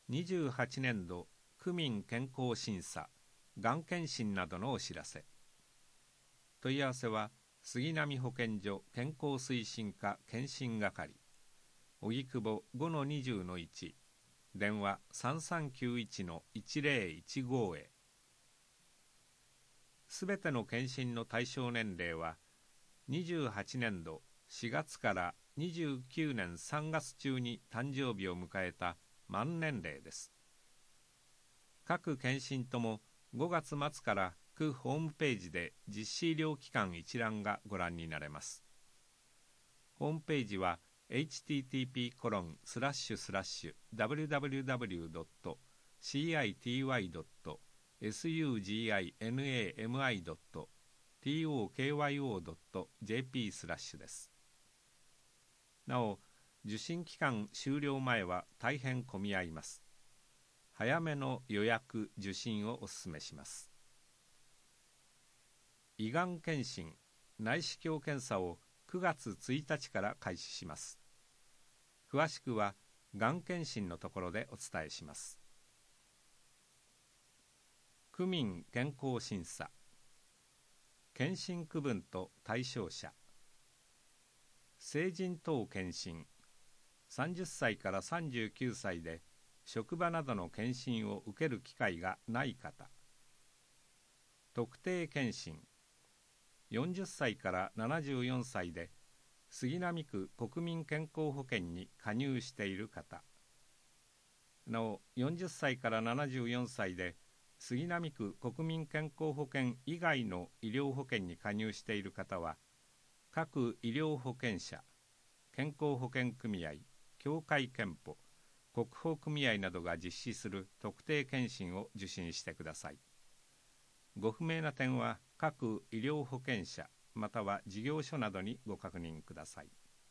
28年度区民健康審査、がん検診などのお知らせ。問い合わせは杉並保健所健康推進課検診係、荻窪 5-20-1、電話 3391-1015 へ。すべての検診の対象年齢は28年度4月から29年3月中に誕生日を迎えた満年齢です。各検診とも5月末から区ホームページで実施医療機関一覧がご覧になれます。ホームページは http://www.citi.suginami.tokyo.jp です。なお、受診期間終了前は大変混み合います。早めの予約・受診をお勧めします。胃がん検診、内視鏡検査を9月1日から開始します。詳しくはがん検診のところでお伝えします。区民健康審査、検診区分と対象者、成人等検診、30歳から39歳で職場などの検診を受ける機会がない方、特定検診、40歳から74歳で杉並区国民健康保険に加入している方、なお40歳から74歳で杉並区国民健康保険以外の医療保険に加入している方は、各医療保険者、健康保険組合、協会憲法、国保組合などが実施する特定検診を受診してください。ご不明な点は各医療保険者または事業所などにご確認ください。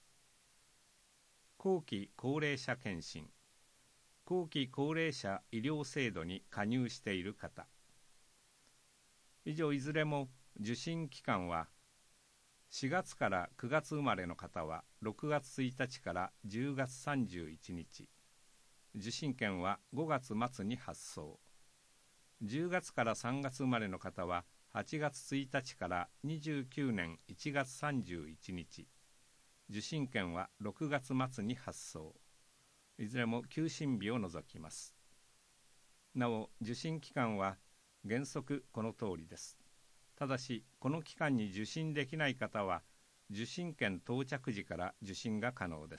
後期高齢者検診、後期高齢者医療制度に加入している方、以上いずれも受診期間は4月から9月生まれの方は6月1日から10月31日、受診券は5月末に発送。10月から3月生まれの方は8月1日から29年1月31日、受診券は6月末に発送。いずれも休診日を除きます。なお、受診期間は原則この通りです。ただし、この期間に受診できない方は、受診券到着時から受診が可能です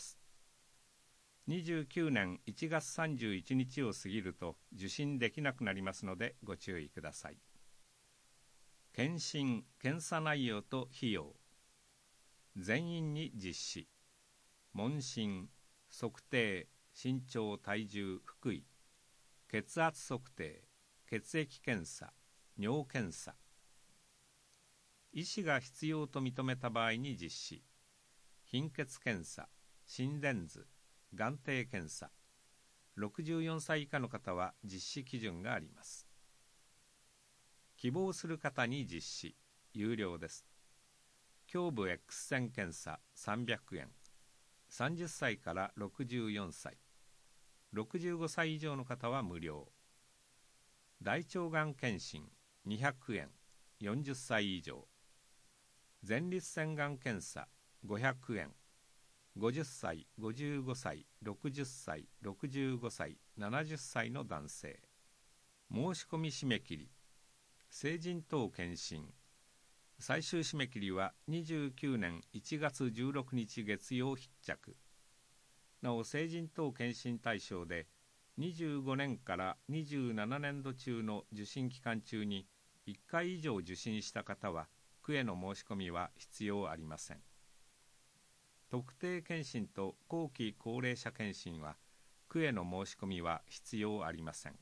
。29年1月31日を過ぎると受診できなくなりますのでご注意ください。検診・検査内容と費用。全員に実施。問診、測定、身長・体重・腹囲、血圧測定、血液検査、尿検査。医師が必要と認めた場合に実施。貧血検査、心電図、眼底検査。64歳以下の方は実施基準があります。希望する方に実施、有料です。胸部 X 線検査300円。30歳から64歳。65歳以上の方は無料。大腸がん検診200円。40歳以上。前立腺がん検査500円。50歳、55歳、60歳、65歳、70歳の男性。申し込み締め切り。成人等検診。最終締め切りは29年1月16日月曜必着。なお、成人等検診対象で25年から27年度中の受診期間中に1回以上受診した方は区への申し込みは必要ありません。特定検診と後期高齢者検診は区への申し込みは必要ありません。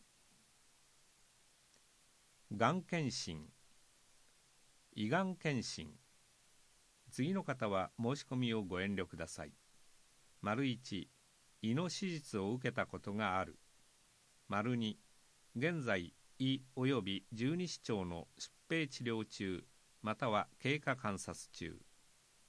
がん検診、胃がん検診。次の方は申し込みをご遠慮ください。1、胃の手術を受けたことがある。2、現在胃及び十二指腸の疾病治療中または経過観察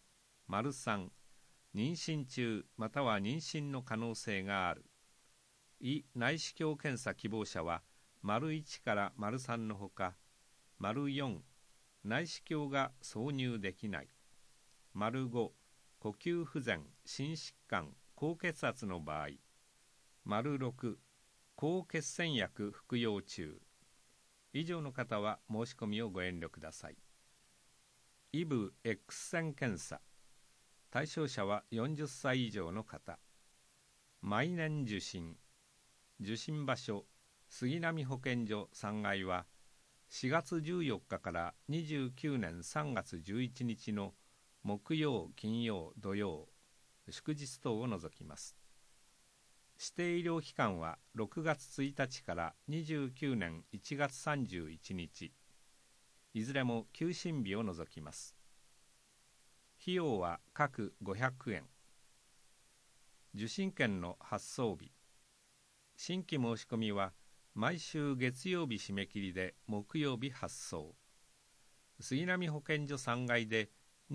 中。3、妊娠中または妊娠の可能性がある。 胃内視鏡検査希望者は丸1から丸3のほか、丸4、内視鏡が挿入できない、丸5、呼吸不全、心疾患、高血圧の場合、丸6、抗血栓薬服用中。以上の方は申し込みをご遠慮ください。胃部 X 線検査。対象者は40歳以上の方。毎年受診。受診場所、杉並保健所3階は、4月14日から29年3月11日の木曜、金曜、土曜、祝日等を除きます。指定医療機関は6月1日から29年1月31日、いずれも休診日を除きます。費用は各500円。受診券の発送日。新規申し込みは毎週月曜日締め切りで木曜日発送。杉並保健所3階で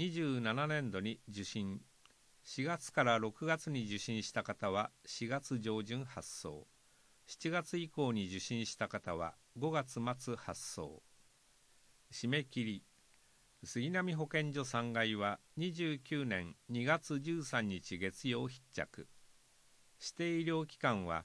27年度に受診、4月から6月に受診した方は4月上旬発送、7月以降に受診した方は5月末発送。締め切り、杉並保健所3階は29年2月13日月曜必着。指定医療機関は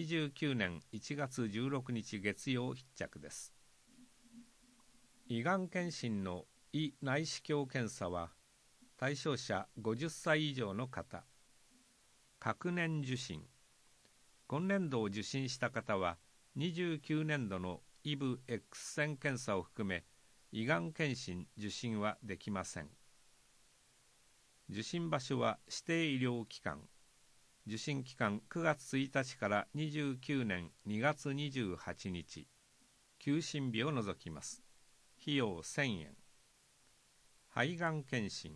29年1月16日月曜必着です。胃がん検診の胃内視鏡検査は、対象者50歳以上の方。隔年受診。今年度を受診した方は、29年度の胃部 X 線検査を含め、胃がん検診受診はできません。受診場所は指定医療機関。受診期間9月1日から29年2月28日。休診日を除きます。費用1000円。肺がん検診。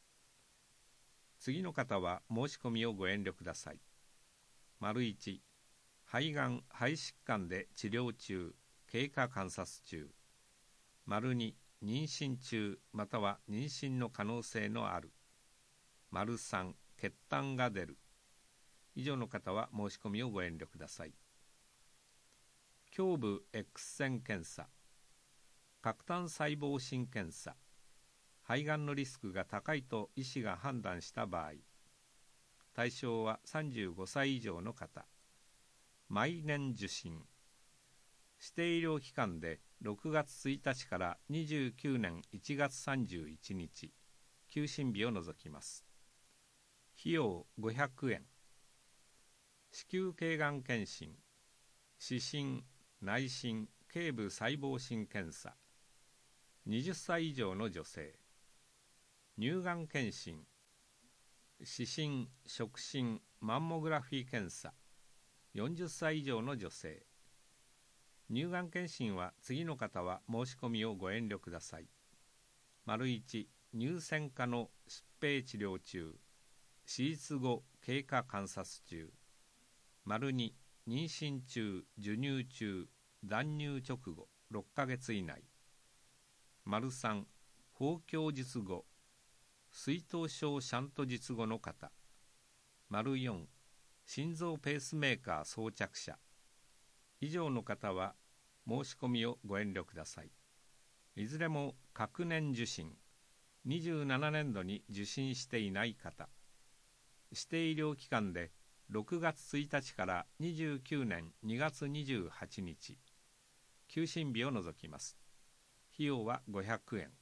次の方は申し込みをご遠慮ください。丸1、肺がん・肺疾患で治療中、経過観察中。丸2、妊娠中または妊娠の可能性のある。丸3、血痰が出る。以上の方は申し込みをご遠慮ください。胸部 X 線検査。角炭細胞診検査。肺がんのリスクが高いと医師が判断した場合。対象は35歳以上の方。毎年受診。指定医療機関で6月1日から29年1月31日。休診日を除きます。費用500円。子宮頸がん検診。視診、内診、頸部細胞診検査。20歳以上の女性。乳がん検診。視診、触診、マンモグラフィー検査。40歳以上の女性。乳がん検診は次の方は申し込みをご遠慮ください。丸1、乳腺科の疾病治療中。手術後経過観察中。丸2、妊娠中、授乳中、断乳直後6ヶ月以内。丸3、包協術後、水頭症シャント術後の方。丸4、心臓ペースメーカー装着者。以上の方は申し込みをご遠慮ください。いずれも隔年受診、27年度に受診していない方。指定医療機関で6月1日から29年2月28日。休診日を除きます。費用は500円。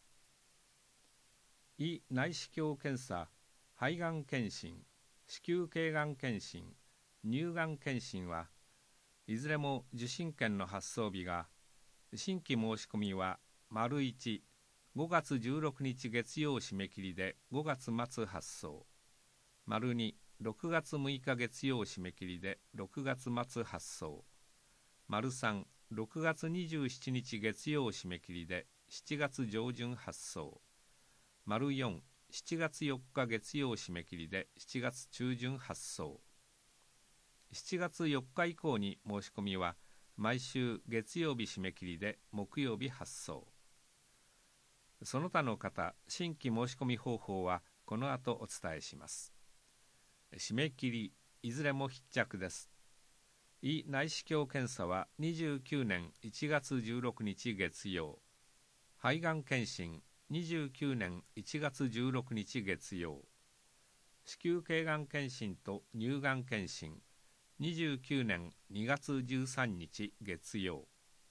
胃内視鏡検査、肺がん検診、子宮頸がん検診、乳がん検診はいずれも受診券の発送日が、新規申し込みは丸1、5月16日月曜締め切りで5月末発送。丸2、6月6日月曜締め切りで6月末発送。丸3、6月27日月曜締め切りで7月上旬発送。丸4、7月4日月曜締め切りで7月中旬発送。7月4日以降に申し込みは毎週月曜日締め切りで木曜日発送。その他の方、新規申し込み方法はこの後お伝えします。締め切り、いずれも必着です。 胃内視鏡検査は29年1月16日月曜。肺がん検診29年1月16日月曜。子宮頸がん検診と乳がん検診29年2月13日月曜。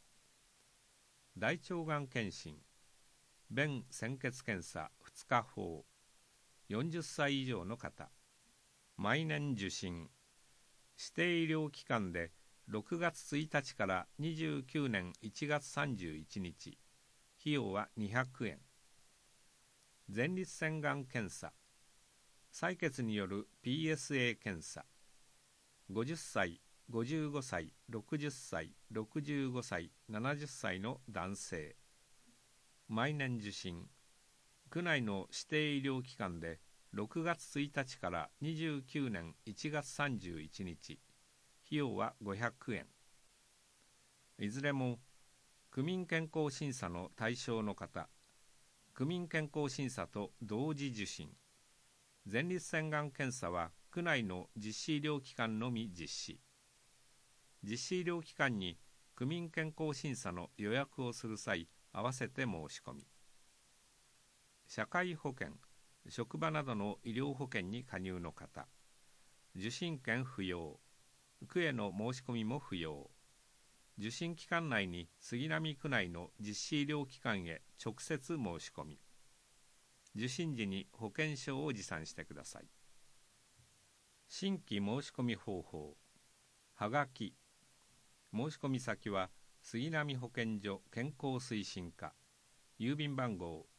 大腸がん検診、便潜血検査2日法。40歳以上の方、毎年受診。指定医療機関で6月1日から29年1月31日。費用は200円。前立腺がん検査、採血による PSA 検査。50歳、55歳、60歳、65歳、70歳の男性。毎年受診。区内の指定医療機関で6月1日から29年1月31日。費用は500円。いずれも区民健康審査の対象の方、区民健康審査と同時受診。前立腺がん検査は区内の実施医療機関のみ実施。実施医療機関に区民健康審査の予約をする際、合わせて申し込み。社会保険、職場などの医療保険に加入の方、受診券不要。区への申し込みも不要。受診期間内に杉並区内の実施医療機関へ直接申し込み。受診時に保険証を持参してください。新規申し込み方法。はがき。申し込み先は杉並保健所健康推進課。郵便番号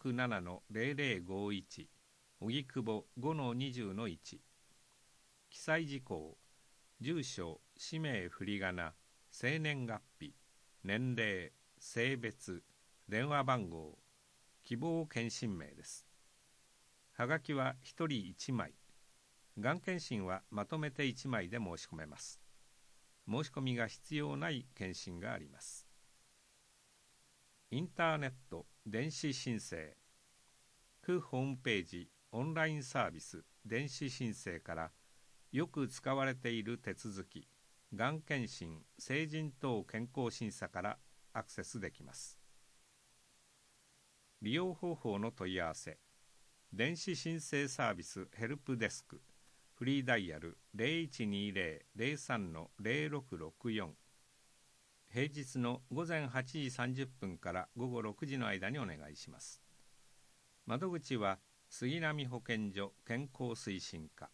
167-0051 荻窪 5-20-1。記載事項。住所、氏名振り仮名、生年月日、年齢、性別、電話番号、希望検診名です。はがきは1人1枚。がん検診はまとめて1枚で申し込めます。申し込みが必要ない検診があります。インターネット、電子申請。区ホームページ、オンラインサービス、電子申請からよく使われている手続き、がん検診、成人等健康審査からアクセスできます。利用方法の問い合わせ。電子申請サービスヘルプデスク、フリーダイヤル 0120-03-0664。平日の午前8時30分から午後6時の間にお願いします。窓口は杉並保健所健康推進課。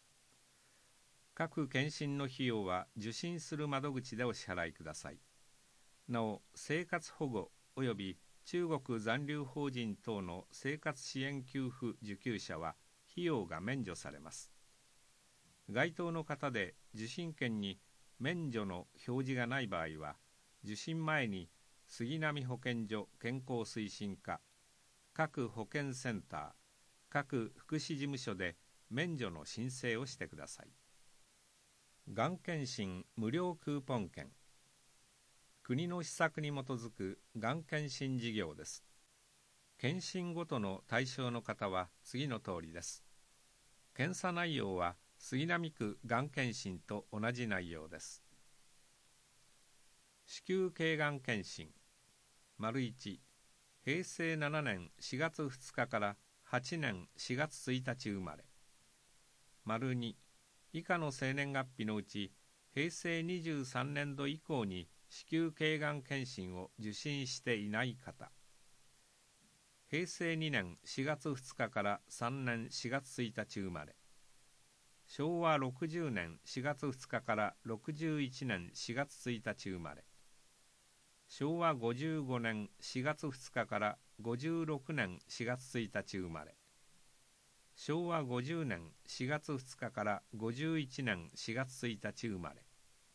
各検診の費用は受診する窓口でお支払いください。なお、生活保護及び中国残留邦人等の生活支援給付受給者は費用が免除されます。該当の方で受診券に免除の表示がない場合は、受診前に杉並保健所健康推進課、各保健センター、各福祉事務所で免除の申請をしてください。がん検診無料クーポン券。国の施策に基づくがん検診事業です。検診ごとの対象の方は次の通りです。検査内容は杉並区がん検診と同じ内容です。子宮頸がん検診。1、平成7年4月2日から8年4月1日生まれ。2、以下の生年月日のうち平成23年度以降に子宮頸がん検診を受診していない方。平成2年4月2日から3年4月1日生まれ。昭和60年4月2日から61年4月1日生まれ。昭和55年4月2日から56年4月1日生まれ。昭和50年4月2日から51年4月1日生まれ。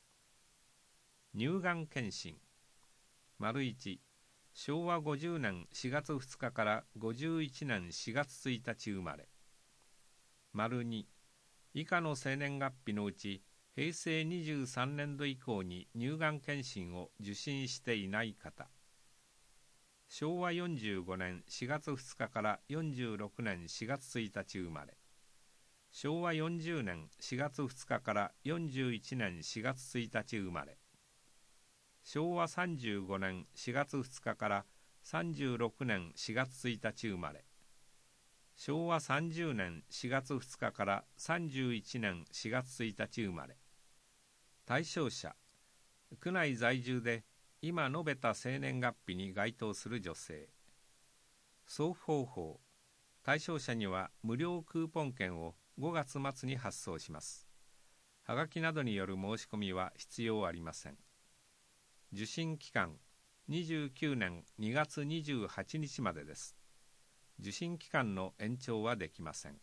乳がん検診。1、昭和50年4月2日から51年4月1日生まれ。2、以下の生年月日のうち平成23年度以降に乳がん検診を受診していない方。昭和45年4月2日から46年4月1日生まれ。 昭和40年4月2日から41年4月1日生まれ。昭和35年4月2日から36年4月1日生まれ。昭和30年4月2日から31年4月1日生まれ。対象者、区内在住で今述べた生年月日に該当する女性。送付方法、対象者には無料クーポン券を5月末に発送します。はがきなどによる申し込みは必要ありません。受信期間、29年2月28日までです。受信期間の延長はできません。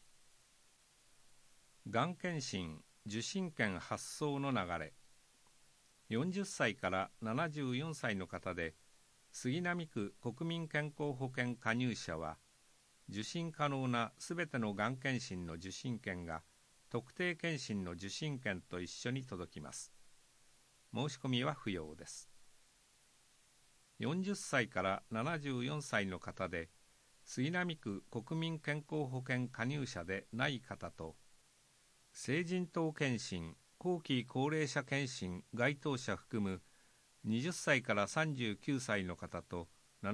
がん検診受診券発送の流れ。40歳から74歳の方で、杉並区国民健康保険加入者は、受診可能なすべてのがん検診の受診券が特定健診の受診券と一緒に届きます。申し込みは不要です。40歳から74歳の方で、杉並区国民健康保険加入者でない方と、成人等健診、後期高齢者健診該当者含む20歳から39歳の方と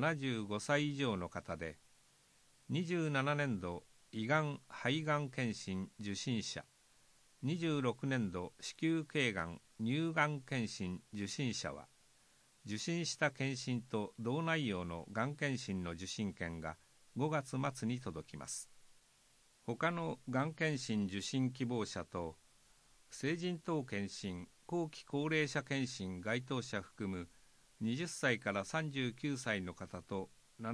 75歳以上の方で、27年度胃がん・肺がん検診受診者、26年度子宮頸がん・乳がん検診受診者は、受診した検診と同内容のがん検診の受診券が5月末に届きます。他のがん検診受診希望者と、成人等検診、後期高齢者検診該当者含む20歳から39歳の方と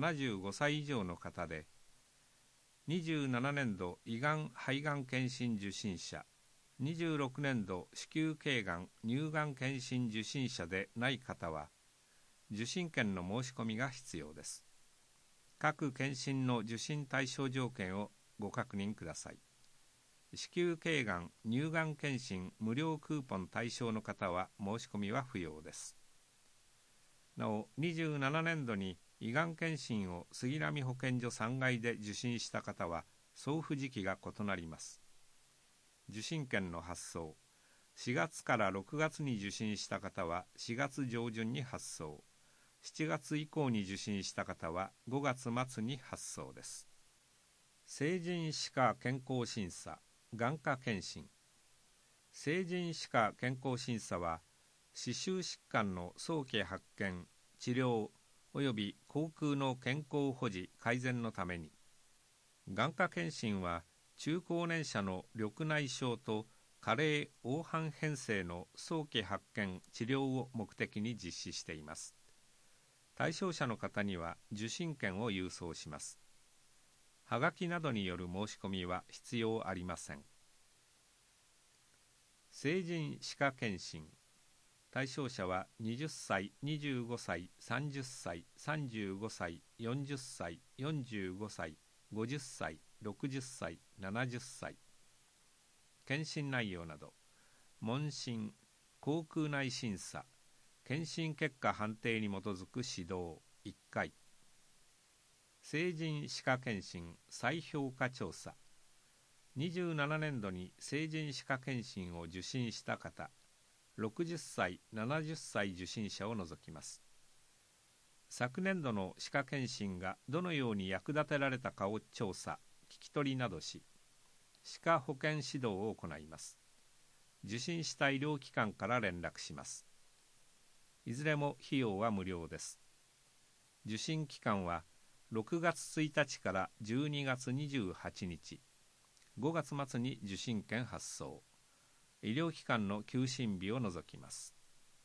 75歳以上の方で、27年度胃がん・肺がん検診受診者、26年度子宮頸がん・乳がん検診受診者でない方は、受診券の申し込みが必要です。各検診の受診対象条件をご確認ください。子宮頸がん・乳がん検診無料クーポン対象の方は申し込みは不要です。なお、27年度に胃がん検診を杉並保健所3階で受診した方は送付時期が異なります。受診券の発送、4月から6月に受診した方は4月上旬に発送、7月以降に受診した方は5月末に発送です。成人歯科健康審査、眼科検診。成人歯科健康審査は、歯周疾患の早期発見、治療及び口腔の健康保持改善のために、眼科検診は中高年者の緑内障と加齢黄斑変性の早期発見治療を目的に実施しています。対象者の方には受診券を郵送します。はがきなどによる申し込みは必要ありません。成人歯科検診。対象者は20歳、25歳、30歳、35歳、40歳、45歳、50歳、60歳、70歳。検診内容など、問診、口腔内審査、検診結果判定に基づく指導1回。成人歯科検診再評価調査。27年度に成人歯科検診を受診した方、60歳、70歳受診者を除きます。昨年度の歯科検診がどのように役立てられたかを調査、聞き取りなどし、歯科保健指導を行います。受診した医療機関から連絡します。いずれも費用は無料です。受診期間は6月1日から12月28日、5月末に受診券発送。医療機関の休診日を除きます。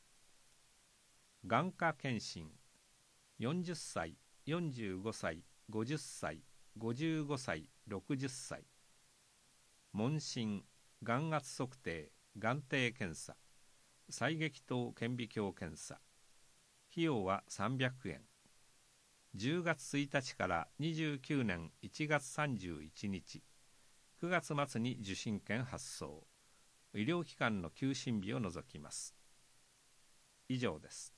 眼科検診。40歳、45歳、50歳、55歳、60歳。問診、眼圧測定、眼底検査、細撃頭顕微鏡検査。費用は300円。10月1日から29年1月31日、9月末に受診券発送。医療機関の休診日を除きます。以上です。